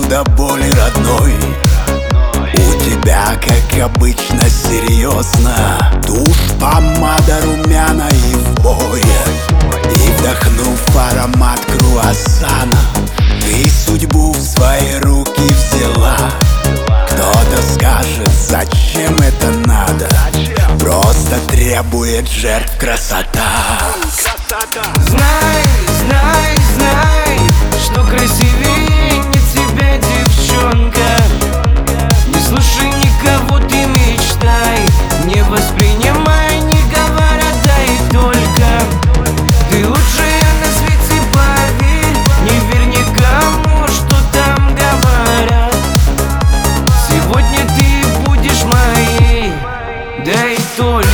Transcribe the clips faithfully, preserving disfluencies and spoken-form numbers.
до боли родной. У тебя, как обычно, серьезно. Тушь, помада, румяна и в бой. И вдохнув аромат круассана, ты судьбу в свои руки взяла. Кто-то скажет, зачем это надо? Просто требует жертв красота. Знай, знай, знай, что красивее не тебя, девчонка. Не слушай никого, ты мечтай. Не воспринимай, не говоря, да и только. Ты лучшая на свете, поверь. Не верь никому, что там говорят. Сегодня ты будешь моей, да и только.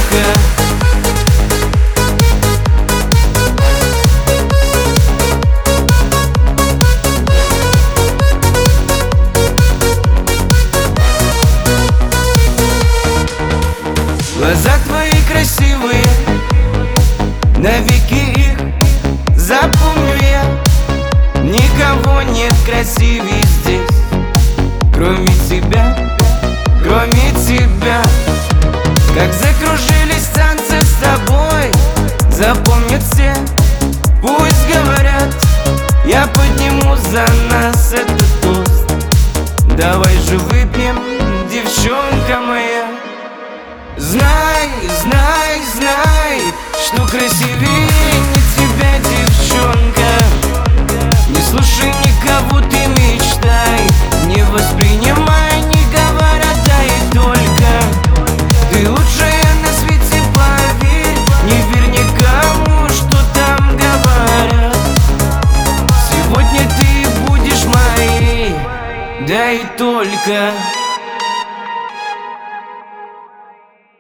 Глаза твои красивые, навеки их запомню я. Никого нет красивее здесь, кроме тебя, кроме тебя. Как закружились танцы с тобой, запомнят все, пусть говорят. Я подниму за нас этот тост. Давай же выпьем, девчонка моя. Знай, знай, знай, что красивее не тебя, девчонка. Не слушай никого, ты мечтай. Не воспринимай, не говоря, да и только. Ты лучшая на свете, поверь. Не верь никому, что там говорят. Сегодня ты будешь моей, да и только.